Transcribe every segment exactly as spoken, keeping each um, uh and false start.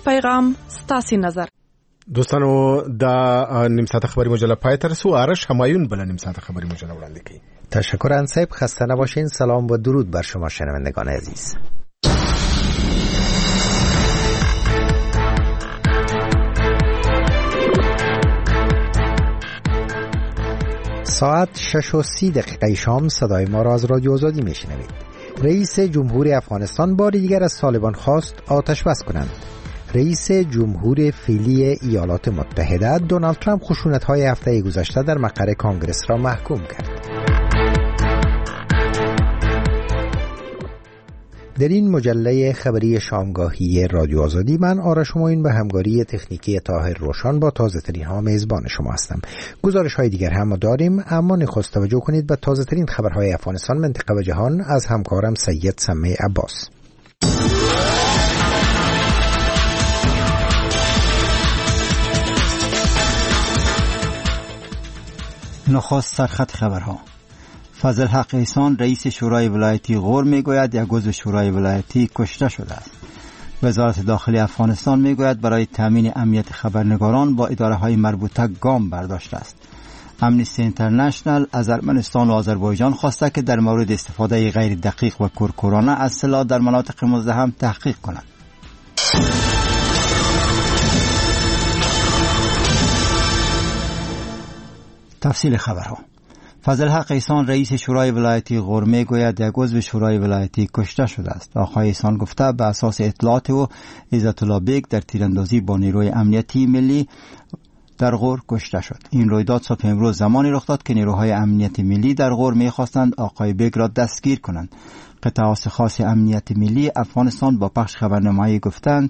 پیغام ستاسو نظر. دوستانو دا نیم ساعت خبری مجله پای تر رسو. آرش همایون بل نیم ساعت خبری مجله وړاندې کړي. تشکر انصیب، خسته نباشین. سلام و درود بر شما شنوندگان عزیز. ساعت شش و سی دقیقه شام صدای ما را از رادیو آزادی میشنوید. رئیس جمهور افغانستان بار دیگر از طالبان خواست آتش بس کنند. رئیس جمهور فعلی ایالات متحده دونالد ترامپ خشونت‌های هفته گذشته در مقر کانگرس را محکوم کرد. در این مجله خبری شامگاهی رادیو آزادی من آرش همایون به همکاری تکنیکی طاهر روشن با تازه ترین ها میزبان شما هستم. گزارش های دیگر هم داریم، اما نخست توجه کنید به تازه ترین خبرهای افغانستان، منطقه و جهان از همکارم سید سمی عباس. نخست سرخط خبرها. فضل حق احسان رئیس شورای ولایتی غور میگوید یک عضو شورای ولایتی کشته شده است. وزارت داخلی افغانستان میگوید برای تامین امنیت خبرنگاران با اداره های مربوطه گام برداشته است. امنیستی اینترنشنال از ارمنستان و آذربایجان خواسته که در مورد استفاده غیر دقیق و کورکورانه از سلاح در مناطق مزدحم تحقیق کنند. تفصیل خبرها. فضل حق احسان رئیس شورای ولایتی غور میگوید یک عضو شورای ولایتی کشته شده است. آقای احسان گفته به اساس اطلاعات او عزت الله بیگ در تیراندازی با نیروی امنیتی ملی در غور کشته شد. این رویداد صبح امروز زمانی رخ داد که نیروهای امنیت ملی در غور میخواستند آقای بیگ را دستگیر کنند. قطاع خاص امنیت ملی افغانستان با پخش خبرنامه‌ای گفتند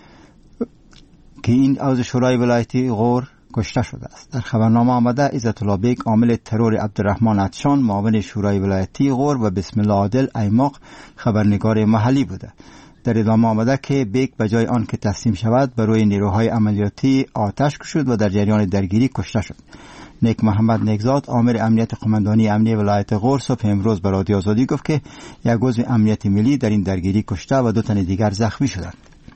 که این عضو شورای ولایتی غور کشته شده است. در خبرنامه آمده عزت الله بیگ عامل ترور عبدالرحمن عطشان معاون شورای ولایتی غور و بسم الله عادل ایماق خبرنگار محلی بوده. در ادامه آمده که بیگ به جای آن که تسلیم شود بر روی نیروهای عملیاتی آتش کشید و در جریان درگیری کشته شد. نیک محمد نیکزاد آمر امنیت قماندانی امنیه ولایت غور صبح امروز به رادیو آزادی گفت که یک عضو امنیت ملی در این درگیری کشته و دو تن دیگر زخمی شدند.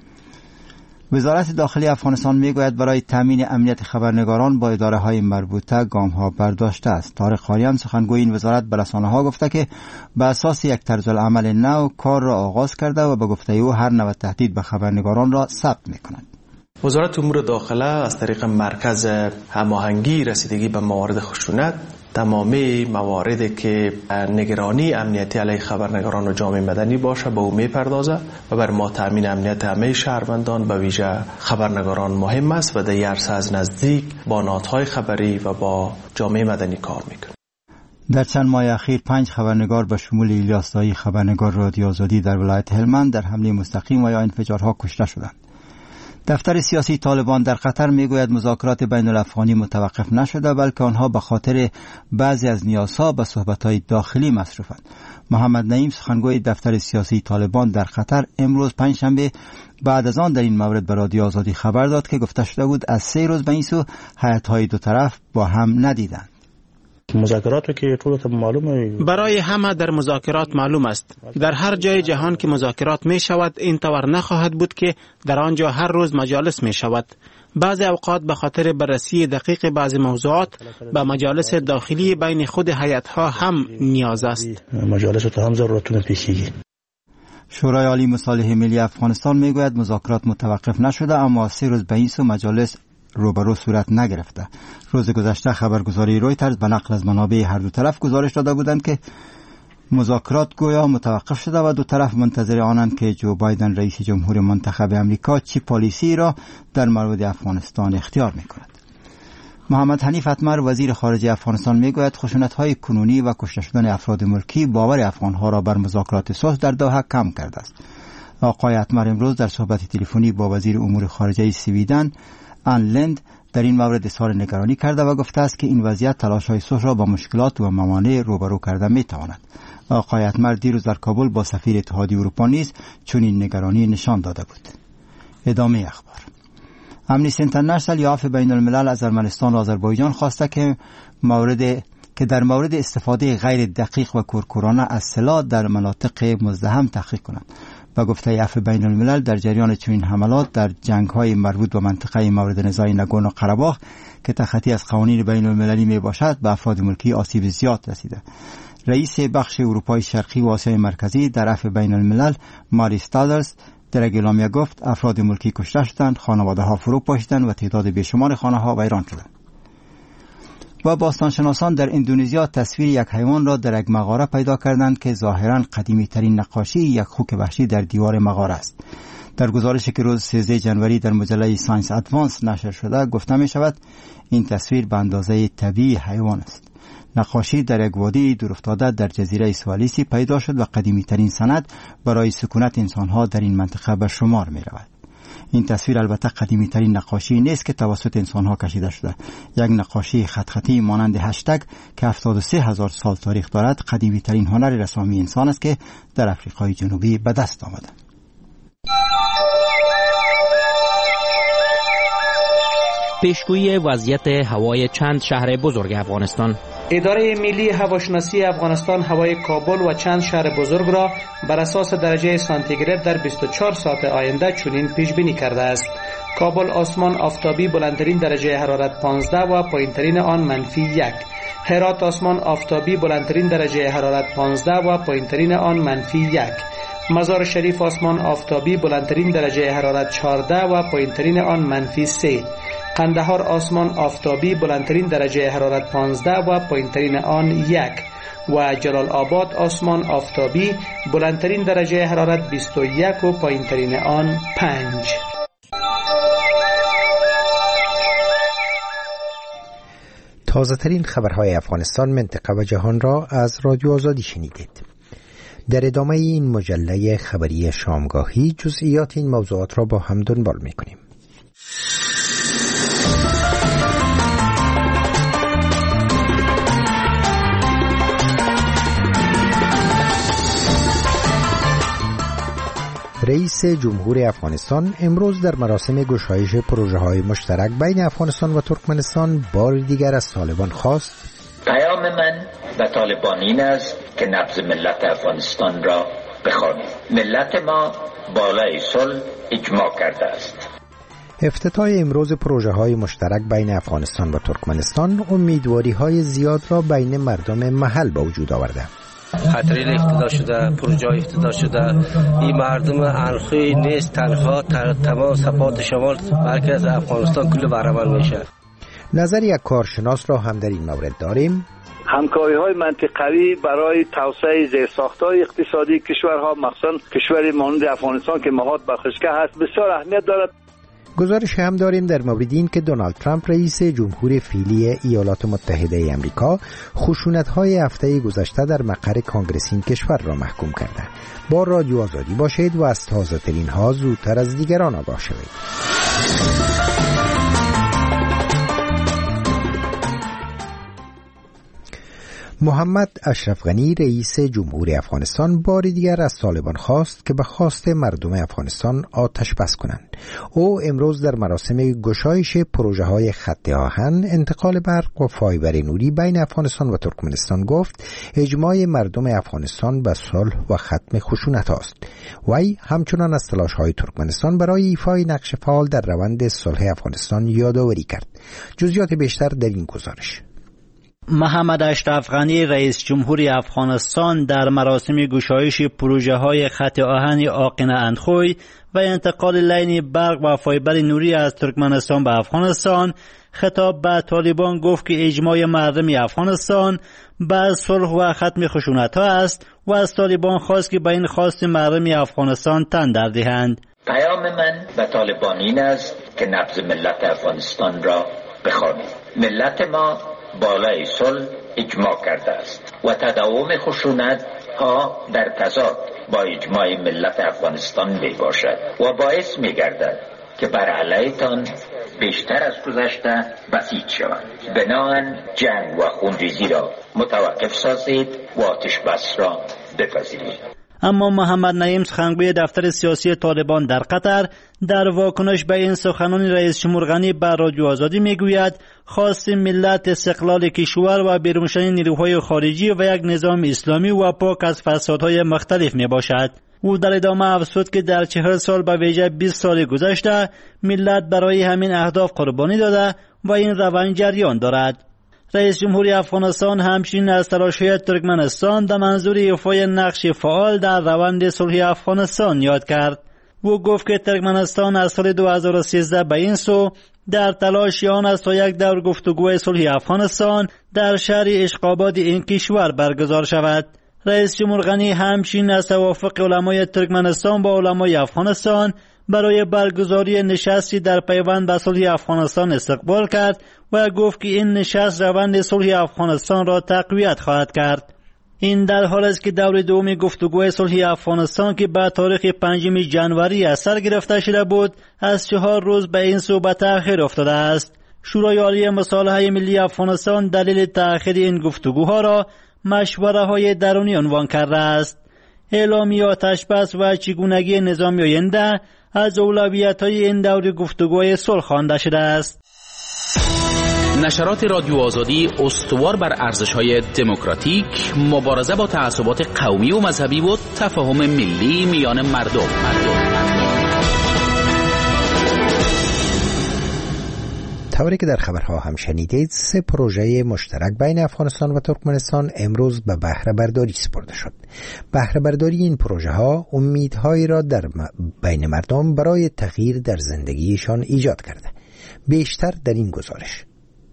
وزارت داخلی افغانستان میگوید برای تامین امنیت خبرنگاران با اداره های مربوطه گام ها برداشته است. طارق قاریان سخنگوی این وزارت به رسانه ها گفته که به اساس یک طرز العمل نو کار را آغاز کرده و به گفته او هر نوع تهدید به خبرنگاران را ثبت میکند. وزارت امور داخله از طریق مرکز هماهنگی رسیدگی به موارد خشونت تمامی مواردی که نگرانی امنیتی علیه خبرنگاران و جامعه مدنی باشه به او میپردازه و بر ما تامین امنیت همه شهروندان به ویژه خبرنگاران مهم است و در این عرصه از نزدیک با نهادهای خبری و با جامعه مدنی کار میکنه. در چند ماه اخیر پنج خبرنگار به شمول الیاس دایی خبرنگار رادیو آزادی در ولایت هلمند در حمله مستقیم و یا انفجارها کشته شدند. دفتر سیاسی طالبان در قطر میگوید مذاکرات بین الافغانی متوقف نشده بلکه آنها به خاطر بعضی از نیازها به صحبت‌های داخلی مصروفند. محمد نعیم سخنگوی دفتر سیاسی طالبان در قطر امروز پنجشنبه بعد از آن در این مورد به رادیو آزادی خبر داد که گفته شده بود از سه روز به این سو هیئت‌های دو طرف با هم ندیدند. مذاکرات که طولت معلومه برای همه در مذاکرات معلوم است. در هر جای جهان که مذاکرات می شود این طور نخواهد بود که در آنجا هر روز مجالس می شود. بعضی اوقات به خاطر بررسی دقیق بعضی موضوعات به مجالس داخلی بین خود هیئت‌ها هم نیاز است. مجالس تو هم ضرورتونه پیشگی. شورای عالی مصالحه ملی افغانستان میگوید مذاکرات متوقف نشده اما سه روز به این سو مجالس روبرو صورت نگرفته. روز گذشته خبرگزاری رویترز به نقل از منابع هر دو طرف گزارش داده بودند که مذاکرات گویا متوقف شده و دو طرف منتظر آنند که جو بایدن رئیس جمهور منتخب امریکا چی پالیسی را در مورد افغانستان اختیار میکند. محمد حنیف اتمر وزیر خارجه افغانستان میگوید خشونت‌های کنونی و کشته شدن افراد ملکی باور افغان‌ها را بر مذاکرات صلح در دوحه کم کرده است. آقای اتمر امروز در صحبت تلفنی با وزیر امور خارجه سویدن آن لند در این مورد اظهار نگرانی کرده و گفته است که این وضعیت تلاش‌های صلح را با مشکلات و موانع روبرو کرده می‌تواند. آقای اتمر دیروز در کابل با سفیر اتحادیه اروپا نیز چنین نگرانی نشان داده بود. ادامه اخبار. امنیستی اینترنشنال یا عفو بین الملل از ارمنستان و آذربایجان خواسته که مورد که در مورد استفاده غیر دقیق و کورکورانه از سلاح در مناطق مزدحم تحقیق کنند. و گفته عفو بین الملل در جریان چنین حملات در جنگ‌های مربوط به منطقه مورد نزاع ناگورنو قره‌باغ که تخطی از قوانین بین المللی می باشد به افراد ملکی آسیب زیاد رسیده. رئیس بخش اروپای شرقی و آسیای مرکزی در عفو بین الملل ماری استادرز در اعلامیه گفت افراد ملکی کشته شدند، خانواده‌ها فرو پاشیدند و تعداد بیشمار خانه‌ها ویران شدند. و باستانشناسان در اندونزیا تصویر یک حیوان را در یک مغاره پیدا کردند که ظاهراً قدیمی ترین نقاشی یک خوک وحشی در دیوار مغاره است. در گزارشی که روز سیزده جنوری در مجله ساینس ادوانس نشر شده گفته می شود این تصویر به اندازه طبیعی حیوان است. نقاشی در یک وادی دورافتاده در جزیره سوالیسی پیدا شد و قدیمی ترین سند برای سکونت انسانها در این منطقه به شمار می رود. این تصویر البته قدیمی ترین نقاشی نیست که توسط انسانها کشیده شده. یک نقاشی خط خطی مانند هشتگ که هفتاد و سه هزار سال تاریخ دارد قدیمی ترین هنر رسامی انسان است که در آفریقای جنوبی به دست آمده. پیشگویی وضعیت هوای چند شهر بزرگ افغانستان. اداره ملی هواشناسی افغانستان هوای کابل و چند شهر بزرگ را بر اساس درجه سانتیگراد در بیست و چهار ساعت آینده چنین پیش بینی کرده است. کابل آسمان آفتابی بلندترین درجه حرارت پانزده و پایینترین آن منفی یک. هرات آسمان آفتابی بلندترین درجه حرارت پانزده و پایینترین آن منفی یک. مزار شریف آسمان آفتابی بلندترین درجه حرارت چهارده و پایینترین آن منفی سه. قندهار آسمان آفتابی بلندترین درجه حرارت پانزده و پایینترین آن یک و جلال آباد آسمان آفتابی بلندترین درجه حرارت بیست و یک و پایینترین آن پنج. تازه ترین خبرهای افغانستان، منطقه و جهان را از رادیو آزادی شنیدید. در ادامه این مجله خبری شامگاهی جزئیات این موضوعات را با هم دنبال می‌کنیم. رئیس جمهور افغانستان امروز در مراسم گشایش پروژه‌های مشترک بین افغانستان و ترکمنستان بار دیگر از طالبان خواست: پیام من به طالبان این است که نبض ملت افغانستان را بخوانید. ملت ما بالای صلح اجماع کرده است. افتتاح امروز پروژه‌های مشترک بین افغانستان و ترکمنستان امیدواری‌های زیاد را بین مردم محل به وجود آورده. خاطره افتتاح شده، پروژه افتتاح شده. این مردم انخوی نیست تنها، تمام صفات شمال بلکه از افغانستان کل بهره‌مند میشه. نظر یک کارشناس را هم در این مورد داریم. همکاری‌های منطقوی برای توسعه زیرساخت‌های اقتصادی کشورها، مخصوصاً کشور مانند افغانستان که محاط به خشکی هست، بسیار اهمیت دارد. گزارش هم داریم در مورد این که دونالد ترامپ رئیس جمهور فعلی ایالات متحده آمریکا خشونت‌های هفته گذشته در مقر کانگرس این کشور را محکوم کرده. با رادیو آزادی باشید و از تازه‌ترین ها زودتر از دیگران آگاه شوید. محمد اشرف غنی رئیس جمهور افغانستان بار دیگر از طالبان خواست که به خواست مردم افغانستان آتش بس کنند. او امروز در مراسم گشایش پروژه های خط آهن، انتقال برق و فایبر نوری بین افغانستان و ترکمنستان گفت اجماع مردم افغانستان به صلح و ختم خشونت است. وی همچنان از تلاش های ترکمنستان برای ایفای نقش فعال در روند صلح افغانستان یادآوری کرد. جزئیات بیشتر در این گزارش. محمد اشرف غنی رئیس جمهوری افغانستان در مراسم گشایش پروژه های خط آهن آقینه اندخوی و انتقال لین برق و فایبر نوری از ترکمنستان به افغانستان خطاب به طالبان گفت که اجماع مردم افغانستان به صلح و ختم خشونت ها است و از طالبان خواست که به این خواست مردم افغانستان تن در دهند. پیام من به طالبان این است که نبض ملت افغانستان را بخوانید. ملت ما بالای صلح اجماع کرده است و تداوم خشونت ها در تضاد با اجماع ملت افغانستان می باشد و باعث می گردد که بر علیتان بیشتر از گذشته بسیج شوند. بنابراین جنگ و خونریزی را متوقف سازید و آتش بس را بپذیرید. اما محمد نعیم سخنگوی دفتر سیاسی طالبان در قطر در واکنش به این سخنان رئیس جمهور غنی بر رادیو آزادی میگوید خواست ملت استقلال کشور و بیرون شدن نیروهای خارجی و یک نظام اسلامی و پاک از فسادهای مختلف می باشد. او در ادامه افزود که در چهل سال به ویژه بیست سال گذشته ملت برای همین اهداف قربانی داده و این روند جریان دارد. رئیس جمهوری افغانستان همچنین از تلاش‌های ترکمنستان در منظور ایفای نقش فعال در روند صلح افغانستان یاد کرد. او گفت که ترکمنستان از سال دو هزار و سیزده به این سو در تلاش آن است تا یک دور گفتگوی صلح افغانستان در شهر اشقاباد این کشور برگزار شود. رئیس جمهور غنی همچنین از توافق علمای ترکمنستان با علمای افغانستان برای برگزاری نشستی در پیوند به صلح افغانستان استقبال کرد و گفت که این نشست روند صلح افغانستان را تقویت خواهد کرد. این در حال است که دور دوم گفتگوی صلح افغانستان که به تاریخ پنجم ژانویه از سر گرفته شده بود از چهار روز به این سو به تأخیر افتاده است. شورای عالی مصالحه ملی افغانستان دلیل تأخیر این گفتگوها را مشوره های درونی عنوان کرده است. اعلامیه آتش بس و چگونگی نظام آینده از اولویت های این دور گفتگوی صلح خوانده شده است. نشرات رادیو آزادی استوار بر ارزش‌های دموکراتیک، مبارزه با تعصبات قومی و مذهبی و تفاهم ملی میان مردم. مردم. طوری که در خبرها هم شنیدید، سه پروژه مشترک بین افغانستان و ترکمنستان امروز به بهره برداری سپرده شد. بهره برداری این پروژه ها امیدهایی را در بین مردم برای تغییر در زندگیشان ایجاد کرده. بیشتر در این گزارش.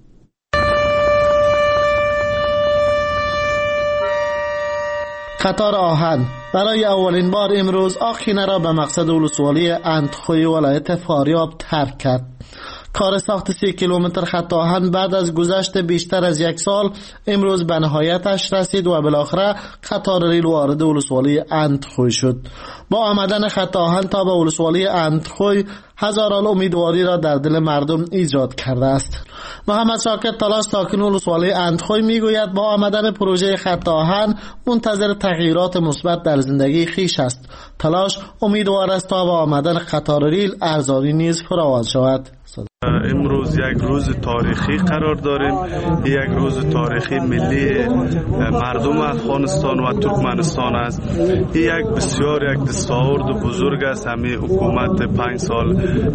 قطار آهن برای اولین بار امروز آخینه را به مقصد ولسوالی اندخوی ولایت فاریاب ترک کرد. کار ساخت سی کیلومتر خط آهن بعد از گذشت بیشتر از یک سال امروز به نهایتش رسید و بالاخره قطار ریل وارد ولسوالی اندخوی شد. با آمدن خط آهن تا به ولسوالی اندخوی هزاران امیدواری را در دل مردم ایجاد کرده است. محمد شاکر تلاش ساکن ولسوالی اندخوی میگوید با آمدن پروژه خط آهن منتظر تغییرات مثبت در زندگی خیش است. تلاش امیدوار است تا با آمدن قطار ریل ارزانی نیز فراوان شود. امروز یک روز تاریخی قرار داریم. یک روز تاریخی ملی مردم افغانستان و ترکمنستان است. یک بسیار یک دستاورد بزرگ است. همین حکومت پنج سال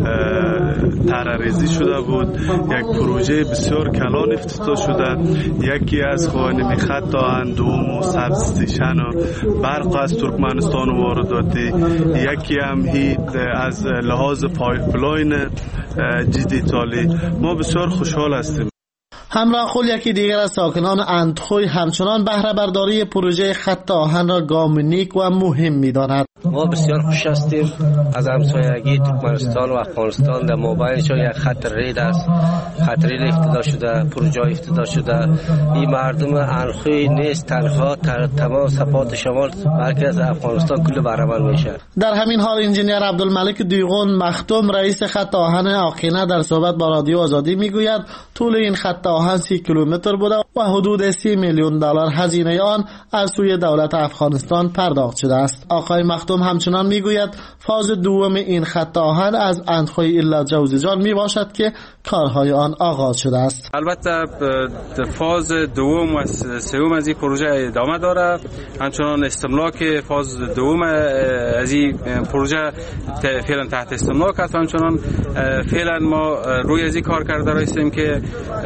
طرح‌ریزی شده بود. یک پروژه بسیار کلان افتتاح شده. یکی از خواهان خط آهن، دوم سبز استیشن و برق از ترکمنستان وارداتی، یکی هم هی از لحاظ پایپلاین دیجیتالی. ما بسیار خوشحال هستیم. همراه خود یکی دیگر از ساکنان اندخوی همچنان بهره برداری پروژه خط آهن را گام نیک و مهم می‌داند. ما بسیار خوش هستیم از همسایگی ترکمنستان و افغانستان. در مابینشان یک خط ریل است. خط ریل افتتاح شده، پروژه افتتاح شده. این مردم اندخوی نیست تنها، تمام سپات شمال بلکه از افغانستان کل بهره‌مند میشه. در همین حال انجینیر عبدالملک دیغون مختوم رئیس خط آهن آقینه در صحبت با رادیو آزادی میگوید طول این خط آهن سی کیلومتر بوده و حدود سی میلیون دلار هزینه آن از سوی دولت افغانستان پرداخت شده است. آقای مختوم همچنان میگوید فاز دوم این خط آهن از اندخوی الا جوزجان می باشد که کارهای آن آغاز شده است. البته فاز دوم و سوم از این پروژه ادامه داره. همچنان استملاک فاز دوم از این پروژه فعلا تحت استملاک است. همچنان فعلا ما روی از این کار کرده هستیم که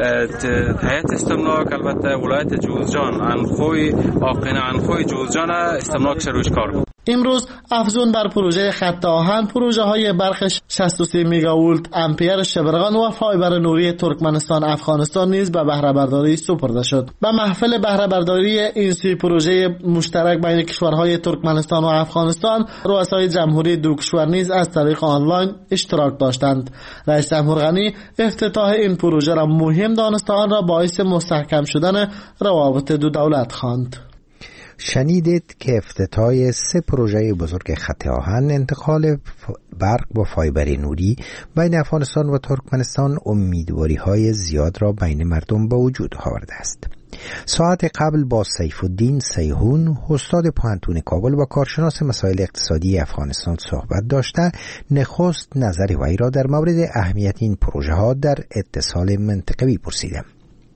هیئت استملاک البته ولایت جوزجان اندخوی آقینه اندخوی جوزجان استملاک روش کار بود. امروز افزون بر پروژه خط آهن پروژه های برق شصت و سه میگاولت امپیر شبرغان و فایبر نوری ترکمنستان افغانستان نیز به بهره برداری سپرده شد. به محفل بهره برداری این سه پروژه مشترک بین کشورهای ترکمنستان و افغانستان رؤسای جمهوری دو کشور نیز از طریق آنلاین اشتراک داشتند. رئیس جمهور غنی افتتاح این پروژه را مهم دانسته آن را باعث مستحکم شدن روابط دو دولت خواند. شنیدید که افتتاح سه پروژه بزرگ خط آهن انتقال برق با فایبر نوری بین افغانستان و ترکمنستان امیدواری های زیاد را بین مردم به وجود آورده است. ساعت قبل با سیف الدین سیهون استاد پوهنتون کابل و کارشناس مسائل اقتصادی افغانستان صحبت داشته نخست نظر وی را در مورد اهمیت این پروژه ها در اتصال منطقوی پرسیدم. خب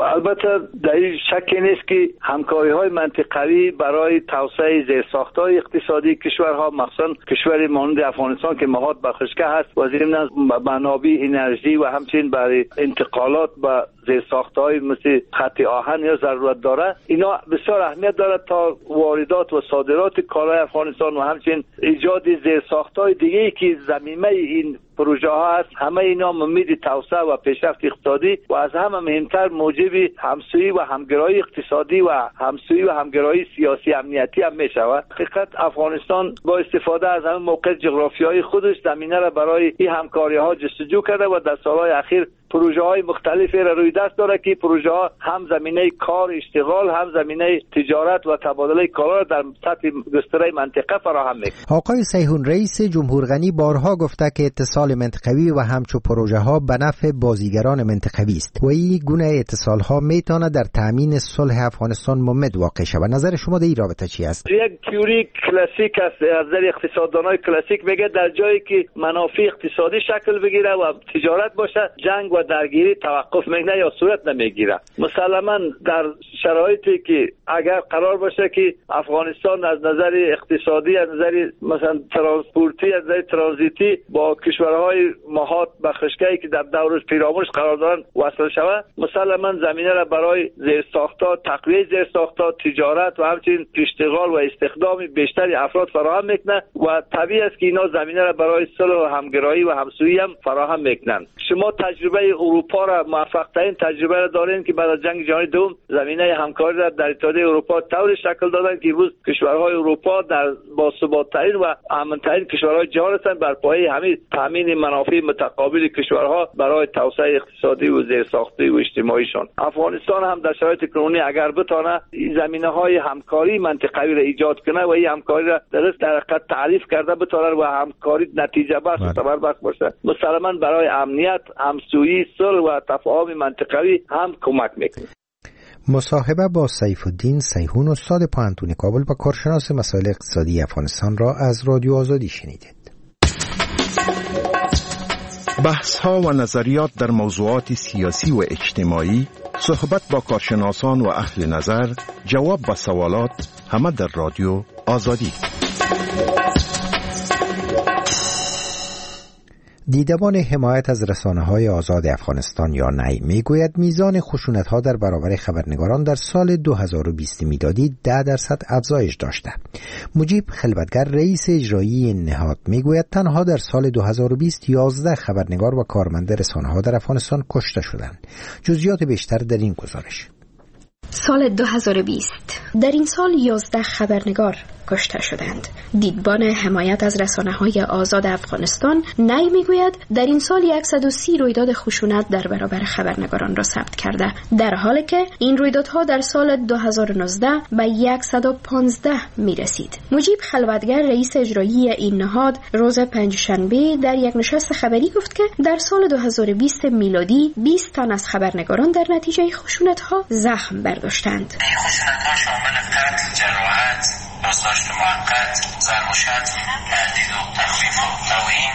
البته در این شکی نیست که همکاری های منطقوی برای توسعه زیرساخت‌های اقتصادی کشورها، مخصوصا کشوری مانند افغانستان که نهاد بخشگاه هست و ضمن منابع انرژی و همچنین برای انتقالات به زیرساخت‌های مثل خط آهن یا ضرورت داره، اینا بسیار اهمیت داره تا واردات و صادرات کالای افغانستان و همچنین ایجاد زیرساخت‌های دیگه‌ای که زمینه این پروژه ها هست. همه اینا امید توسعه و پیشرفت اقتصادی و از همه مهمتر موجب همسویی و همگرایی اقتصادی و همسویی و همگرایی سیاسی امنیتی هم می شود. حقیقت افغانستان با استفاده از همه موقع جغرافیایی خودش زمینه را برای این همکاری ها جستجو کرده و در سالهای اخیر پروژه های مختلفی را روی دست داره که پروژه ها هم زمینه کار اشتغال، هم زمینه تجارت و تبادله کالا در سطح گستره منطقه فراهم میکنه. آقای سیحون، رئیس جمهور غنی بارها گفته که اتصال منطقوی و همچو پروژه ها به نفع بازیگران منطقوی است و این گونه اتصال ها میتونه در تامین صلح افغانستان ممد واقع شود. نظر شما در این رابطه چی است؟ یک تئوری کلاسیک است از نظر اقتصاددانای کلاسیک، میگه در جایی که منافع اقتصادی شکل بگیره و تجارت باشه، جنگ و درگیری توقف میکنه یا صورت نمیگیره. مسلما در شرایطی که اگر قرار باشه که افغانستان از نظر اقتصادی، از نظر مثلا ترانسپورتی، از نظر ترانزیتی با کشورهای مهات بخشگاهی که در دورش پیرامونش قرار دارن وصل شود، مسلما زمینه را برای زیرساخت‌ها، تقویت زیرساخت‌ها، تجارت و همچنین اشتغال و استخدام بیشتری افراد فراهم میکنه و طبیعی است که اینا زمینه را برای صلح و همگرایی و همسویی هم فراهم میکنن. شما تجربه اروپا را، موفق ترین تجربه را دارین که بعد از جنگ جهانی دوم زمینه همکاری را در اتحادیه اروپا طوری شکل دادن که امروز کشورهای اروپا در باثبات‌ترین و امن‌ترین کشورهای جهان هستند بر پایه همین تامین منافع متقابل کشورها برای توسعه اقتصادی و زیرساختی و اجتماعیشان. افغانستان هم در شرایط کنونی اگر بتونه این زمینه‌های همکاری منطقوی را ایجاد کنه و این همکاری را درست در حقیقت تعریف کرده بتونه و همکاری نتیجه بخش و ثمر بخش باشه، مسلماً برای امنیت، همسویی، صلح و تفاهم منطقوی هم کمک میکنه. مصاحبه با سیف الدین سیحون، استاد پوهنتون کابل و کارشناس مسائل اقتصادی افغانستان را از رادیو آزادی شنیدید. بحث ها و نظریات در موضوعات سیاسی و اجتماعی، صحبت با کارشناسان و اهل نظر، جواب به سوالات، همه در رادیو آزادی. دیدبان حمایت از رسانه‌های آزاد افغانستان یا نی میگوید میزان خشونت‌ها در برابر خبرنگاران در سال دو هزار و بیست میلادی ده درصد افزایش داشته. مجیب خلوتگر، رئیس اجرایی این نهاد، میگوید تنها در سال دو هزار و بیست یازده خبرنگار و کارمند رسانه‌ها در افغانستان کشته شدند. جزئیات بیشتر در این گزارش. سال دو هزار و بیست در این سال یازده خبرنگار کشته شدند. دیدبان حمایت از رسانه‌های آزاد افغانستان نی میگوید در این سال صد و سی رویداد خشونت در برابر خبرنگاران را ثبت کرده، در حالی که این رویدادها در سال دو هزار و نوزده به صد و پانزده میرسید. مجیب خلوتگر، رئیس اجرایی این نهاد، روز پنجشنبه در یک نشست خبری گفت که در سال دو هزار و بیست میلادی بیست تن از خبرنگاران در نتیجه خشونت‌ها زخم برداشتند. خشونت‌ها شامل قتل، جراحت، بازداشت موقت، ضرب و شتم، تهدید و تخویف و توهین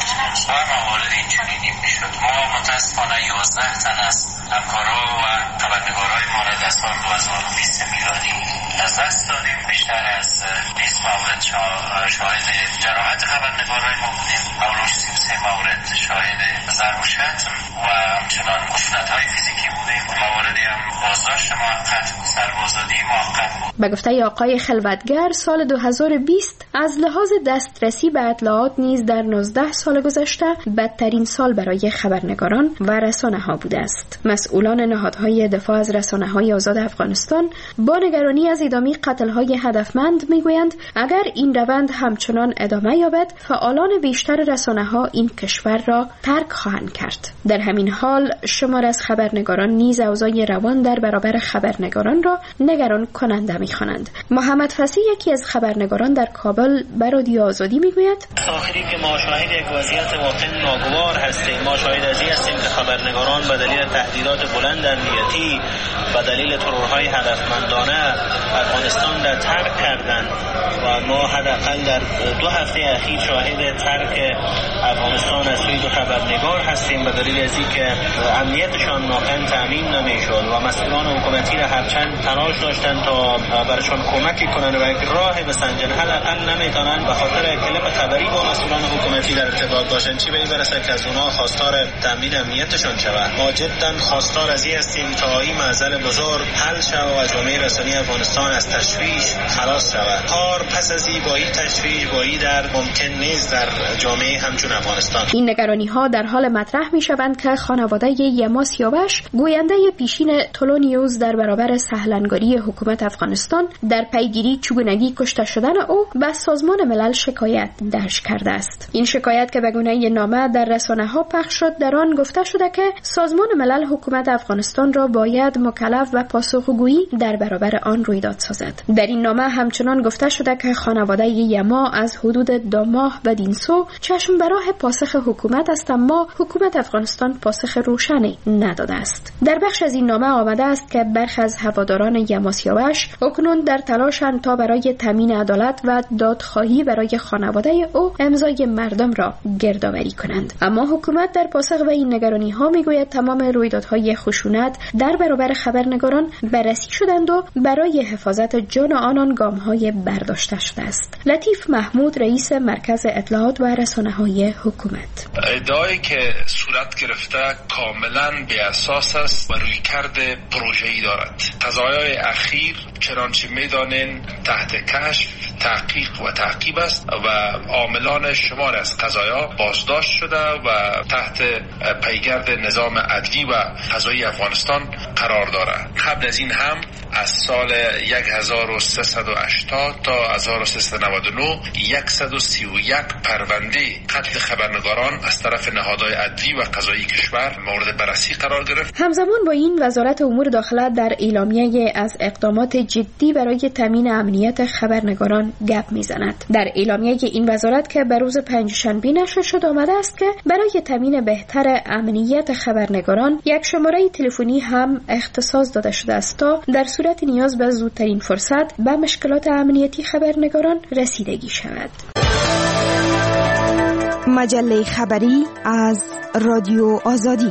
و موارد اینچنینی میشد. ما متاسفانه یازده تن از همکارا و خبرنگارای ما را در سال دو هزار و بیست میلادی از دست دادیم. بیشتر از بیست مورد شاهد جراحت خبرنگارای ما بودیم، اولش سی و سه مورد شاهد ضرب و شتم و همچنان خشونت‌های فیزیکی بودیم. مواردی هم بازداشت موقت، سربازداری موقت بود. به گفته آقای خلوتگر، سال دو هزار و بیست از لحاظ دسترسی به اطلاعات نیز در نوزده سال گذشته بدترین سال برای خبرنگاران و رسانه‌ها بوده است. مسئولان نهادهای دفاع از رسانه‌های آزاد افغانستان با نگرانی از ادامه قتل‌های هدفمند میگویند اگر این روند همچنان ادامه یابد، فعالان بیشتر رسانه‌ها این کشور را ترک خواهند کرد. در همین حال شمار از خبرنگاران نیز اوضاع روان در برابر خبرنگاران را نگران کننده می‌خوانند. محمد فصیح، یکی از خبرنگاران در کابل، به رادیو آزادی میگوید آخری که ما شاهد یک وضعیت واقعا ناگوار هستیم. ما ما شاهد از این هستیم که خبرنگاران به دلیل تهدیدات بلند امنیتی و دلیل ترورهای هدفمندانه افغانستان را ترک کردند و ما حداقل در دو هفته اخیر شاهد ترک افغانستان از سوی دو خبرنگار هستیم به دلیل از اینکه امنیتشان واقعا تامین نمیشد و مسئولان حکومتی را هرچند تلاش داشتند تا برشان کمکی کنند و یک راه بسنجن، حداقل نمیتونند به خاطر کلپ خبری با مسئولان حکومتی در ارتباط باشند، چی به این برسه که از اونها خواستار تامین امنیتشان شود. ما جدا خواستار از این هستیم تا این معضل بزرگ حل شود و جامعه رسانی افغانستان از تشویش خلاص شود. کار پس از این با این تشویش با این در ممکن نیست در جامعه همچون افغانستان. این نگرانی ها در حال مطرح می شوند که خانواده یما سیاوش گوینده پیشین تولو نیوز در برابر سهلنگاری حکومت افغانستان در پیگیری چگونگی کشته شدن او به سازمان ملل شکایت درج کرده است. این شکایت که به گونه نامه در رسانه ها پخش شد در آن گفته شده که سازمان ملل حکومت افغانستان را باید مکلف و پاسخگویی در برابر آن رویداد سازد. در این نامه همچنان گفته شده که خانواده یما از حدود دو ماه بدین سو چشم به راه پاسخ حکومت است، اما حکومت افغانستان پاسخ روشنی نداده است. در بخش از این نامه آمده است که برخی از هواداران یما سیاوش اکنون در تلاشند تا برای تامین عدالت و دادخواهی برای خانواده او امضای مردم را گردآوری کنند، اما حکومت در پاسخ به این نگرانی ها میگوید تمام رویدادهای خشونت در برابر خبرنگاران بررسی شدند و برای حفاظت جان آنان گام های برداشته شده است. لطیف محمود رئیس مرکز اطلاعات و رسانه های حکومت: ادعایی که صورت گرفته کاملا بی اساس است و رویکرد پروژه‌ای دارد. قضایای اخیر چنانچه می‌دانین تحت کشف، تحقیق و تعقیب است و عاملان شمار از قضایا بازداشت شده و تحت پیگرد نظام عدلی و قضایی افغانستان قرار دارد. قبل از این هم از سال هزار و سیصد و هشتاد تا هزار و سیصد و نود و نه صد و سی و یک پرونده قتل خبرنگاران از طرف نهادهای عدلی و قضایی کشور مورد بررسی قرار گرفت. همزمان با این وزارت امور داخله در اعلامیه از اقدامات جدی برای تامین امنیت خبرنگاران گپ میزند. در اعلامیه این وزارت که به روز پنجشنبه نشر شد آمده است که برای تامین بهتر امنیت خبرنگاران یک شماره تلفنی هم اختصاص داده شده است تا در صورت نیاز به زودترین فرصت به مشکلات امنیتی خبرنگاران رسیدگی شود. مجله خبری از رادیو آزادی.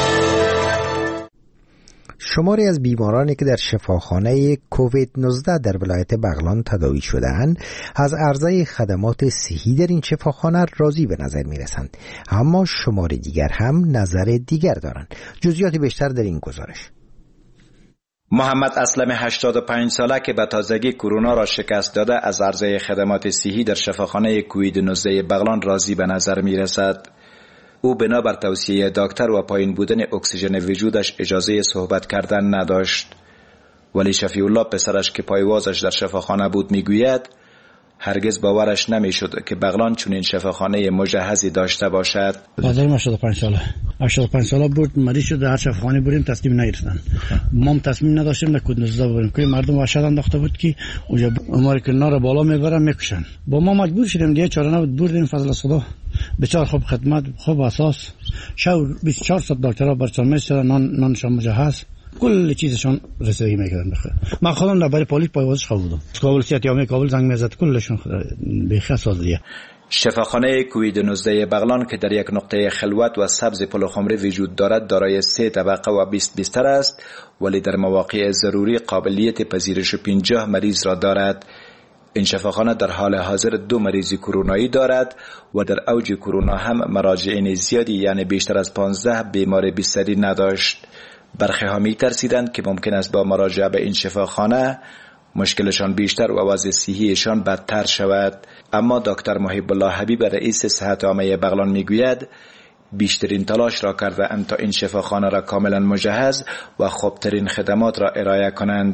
شماری از بیمارانی که در شفاخانه کووید نوزده در ولایت بغلان تداوی شده‌اند از عرضه خدمات صحی در این شفاخانه راضی به نظر می‌رسند، اما شمار دیگر هم نظر دیگر دارند. جزئیات بیشتر در این گزارش. محمد اسلم هشتاد و پنج ساله که به تازگی کرونا را شکست داده از عرضه خدمات صحی در شفاخانه کووید نوزده بغلان راضی به نظر می‌رسد. او بنابر توصیه دکتر و پایین بودن اکسیژن وجودش اجازه صحبت کردن نداشت. ولی شفیع الله پسرش که پایوازش در شفاخانه بود میگوید هرگز باورش نمیشد که بغلان چنین شفاخانه مجهزی داشته باشد. پدرم هشتاد و پنج ساله هشتاد و پنج ساله بود، مریض شد، هر شفاخانه بریم تصمیم نگرفتن. ما تصمیم نداشتیم کووید نوزده بریم که مردم وحشت انداخته بود که اونجا عمر که نار بالا میبرن میکشن. با ما مجبور شدیم دیگه، چاره نبود، بردیم فضل خدا. بسیار خوب خدمت، خوب اساس. شو بیست و چهار ساعت دکترها برچان می‌شدن، نان نانشان مجهز، کل چیزشان رسیدگی میکردن. بخیر من خودم در برای پلیس پایوازش خواب بودم. کابل سیاتی یا کابل زنگ میزد، کلشون بخیر سازیه. شفاخانه کووید نوزده بغلان که در یک نقطه خلوت و سبز پلوخمری وجود دارد دارای سه طبقه و بیست بستر است، ولی در مواقع ضروری قابلیت پذیرش پنجاه مریض را دارد. این شفاخانه در حال حاضر دو مریض کرونایی دارد و در اوج کرونا هم مراجعین زیادی یعنی بیشتر از پانزده بیمار بستری نداشت. برخی ها می ترسیدند که ممکن است با مراجعه به این شفاخانه مشکلشان بیشتر و وضع صحیشان بدتر شود. اما دکتر محب الله حبیب رئیس صحت عامه بغلان میگوید بیشترین تلاش را کرده اند تا این شفاخانه را کاملا مجهز و خوبترین خدمات را ارائه کنند.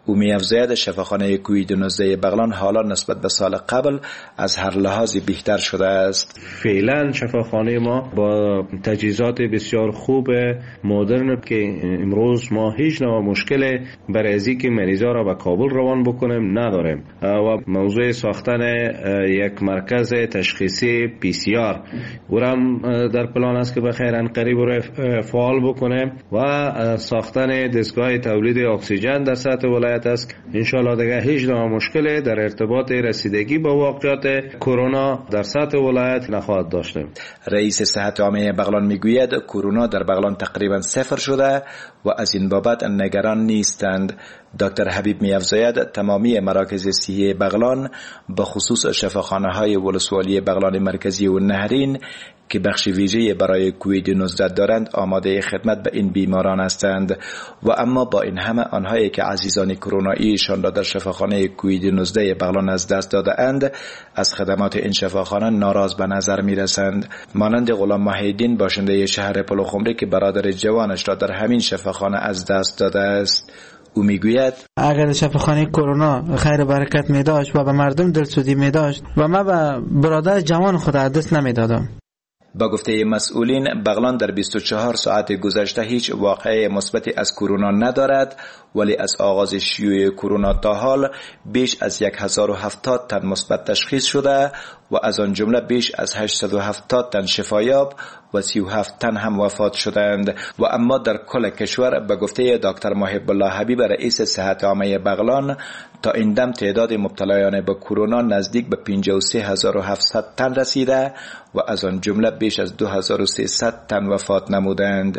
او می‌افزاید شفاخانه کووید نوزده بغلان حالا نسبت به سال قبل از هر لحاظی بهتر شده است. فعلا شفاخانه ما با تجهیزات بسیار خوب مدرن که امروز ما هیچ نوع مشکل برای از اینکه مریضا را به کابل روان بکنیم نداریم و موضوع ساختن یک مرکز تشخیصی پی سی آر اورم در پلان است که بخیر قریب رو فعال بکنیم و ساختن دستگاه تولید اکسیژن در سطح ولایت است. انشالله دیگه هیچ نوع مشکلی در ارتباط رسیدگی با واقعات کرونا در سطح ولایت نخواهد داشتیم. رئیس صحت عامه بغلان میگوید کرونا در بغلان تقریبا صفر شده و از این بابت نگران نیستند. دکتر حبیب می‌افزاید تمامی مراکز صحی بغلان به خصوص شفاخانه‌های ولسوالی بغلان مرکزی و نهرین که بخش ویژه برای کووید نوزده دارند آماده خدمت به این بیماران هستند و اما با این همه آنهایی که عزیزان کروناییشان را در شفاخانه کووید نوزده بغلان از دست داده اند از خدمات این شفاخانه ناراض به نظر می رسند. مانند غلام محیدین باشنده شهر پلوخمری که برادر جوانش را در همین شفاخانه از دست داده است. او میگوید اگر شفاخانه کرونا خیر برکت می داشت و به مردم دلسوزی می داشت و من به برادر جوان خود دست نمی دادم. با گفته مسئولین بغلان در بیست و چهار ساعت گذشته هیچ واقعه مثبتی از کرونا ندارد ولی از آغاز شیوع کرونا تا حال بیش از صد و هفتاد تن مثبت تشخیص شده و از آن جمله بیش از هشتصد و هفتاد تن شفایاب و سی و هفت تن هم وفات شدند و اما در کل کشور به گفته دکتر محب الله حبیب رئیس صحت عامه بغلان تا این دم تعداد مبتلایان به کرونا نزدیک به پنجاه و سه هزار و هفتصد تن رسیده و از آن جمله بیش از دو هزار و سیصد تن وفات نمودند.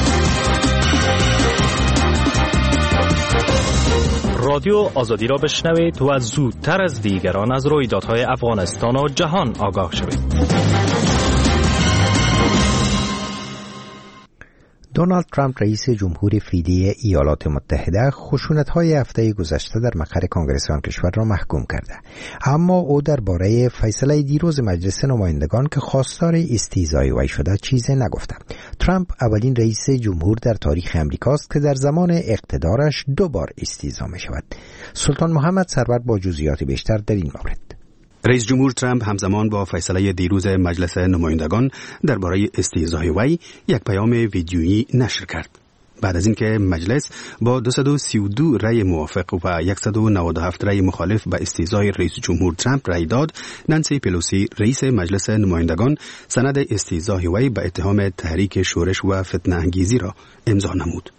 رادیو آزادی را بشنوید و زودتر از دیگران از رویدادهای افغانستان و جهان آگاه شوید. دونالد ترامپ رئیس جمهوری فیدی ایالات متحده خشونت‌های هفته گذشته در مقر کنگره آن کشور را محکوم کرده، اما او درباره فیصله دیروز مجلس نمایندگان که خواستار استیضای وی شده چیزی نگفته. ترامپ اولین رئیس جمهور در تاریخ امریکاست که در زمان اقتدارش دو بار استیضا می شود. سلطان محمد سرور با جزئیات بیشتر در این مورد. رئیس جمهور ترامپ همزمان با فیصله دیروز مجلس نمایندگان درباره استیضای وی یک پیام ویدیویی نشر کرد. بعد از اینکه مجلس با دویست و سی و دو رأی موافق و صد و نود و هفت رأی مخالف به استیضای رئیس جمهور ترامپ رأی داد، نانسی پلوسی رئیس مجلس نمایندگان سند استیضای وی به اتهام تحریک شورش و فتنه انگیزی را امضا نمود.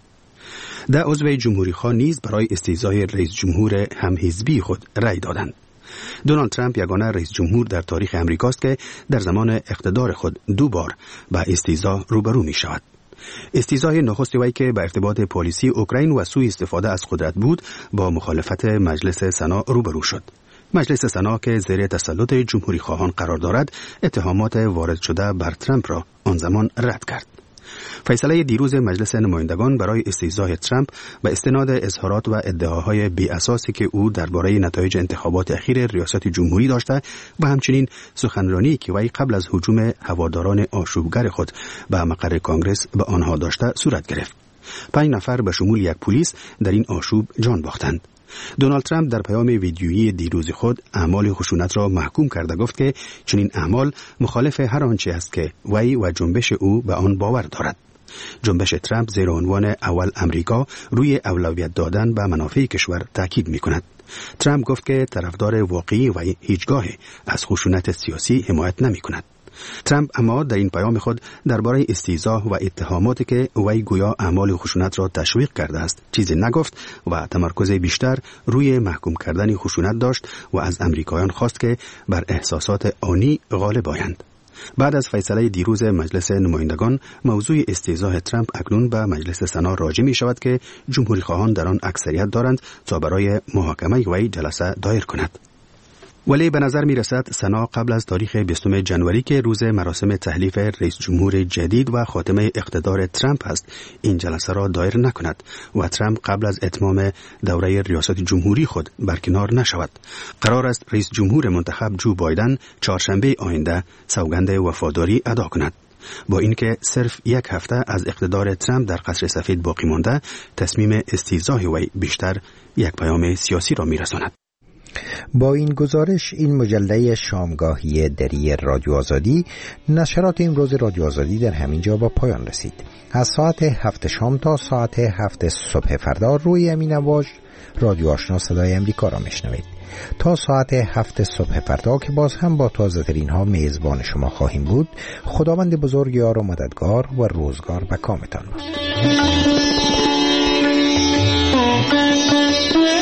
ده عضو جمهوری خواه نیز برای استیضای رئیس جمهور همحزبی خود رأی دادند. دونالد ترامپ یگانه رئیس جمهور در تاریخ امریکاست که در زمان اقتدار خود دو بار با استیضا روبرو می شود. استیضای نخست وی که به ارتباط پالیسی اوکراین و سوء استفاده از قدرت بود با مخالفت مجلس سنا روبرو شد. مجلس سنا که زیر تسلط جمهوری خواهان قرار دارد اتهامات وارد شده بر ترامپ را آن زمان رد کرد. فیصله دیروز مجلس نمایندگان برای استیضای ترامپ به استناد اظهارات و ادعاهای بی اساسی که او درباره نتایج انتخابات اخیر ریاست جمهوری داشته و همچنین سخنرانی که وی قبل از هجوم هواداران آشوبگر خود به مقر کنگره به آنها داشته صورت گرفت. پنج نفر به شمول یک پلیس در این آشوب جان باختند. دونالد ترامپ در پیام ویدیویی دیروز خود اعمال خشونت را محکوم کرده گفت که چنین اعمال مخالف هر آنچه است که وی و جنبش او به آن باور دارد. جنبش ترامپ زیر عنوان اول امریکا روی اولویت دادن به منافع کشور تاکید می‌کند. ترامپ گفت که طرفدار واقعی وی هیچگاه از خشونت سیاسی حمایت نمی‌کند. ترامپ اما در این پیام خود درباره استیضاح و اتهاماتی که وی گویا اعمال خشونت را تشویق کرده است چیزی نگفت و تمرکز بیشتر روی محکوم کردن خشونت داشت و از امریکایان خواست که بر احساسات آنی غالب آیند. بعد از فیصله دیروز مجلس نمایندگان موضوع استیضاح ترامپ اکنون به مجلس سنا راجع می شود که جمهوری خواهان در آن اکثریت دارند تا برای محاکمه وی جلسه دایر کند. ولی به نظر می رسد سنا قبل از تاریخ بیستم جنوری که روز مراسم تحلیف رئیس جمهور جدید و خاتمه اقتدار ترامپ است این جلسه را دایر نکند و ترامپ قبل از اتمام دوره ریاست جمهوری خود برکنار نشود. قرار است رئیس جمهور منتخب جو بایدن چهارشنبه آینده سوگند وفاداری ادا کند. با اینکه صرف یک هفته از اقتدار ترامپ در قصر سفید باقی مانده، تصمیم استیضاح وی بیشتر یک پیام سیاسی را می‌رساند. با این گزارش این مجله شامگاهی دری رادیو آزادی نشرات امروز رادیو آزادی در همین جا با پایان رسید. از ساعت هفت شام تا ساعت هفت صبح فردا روی امین امواج رادیو آشنا صدای امریکا را میشنوید. تا ساعت هفت صبح فردا که باز هم با تازه ترین ها میزبان شما خواهیم بود. خداوند بزرگ یار و مددگار و روزگار به کامتان باد.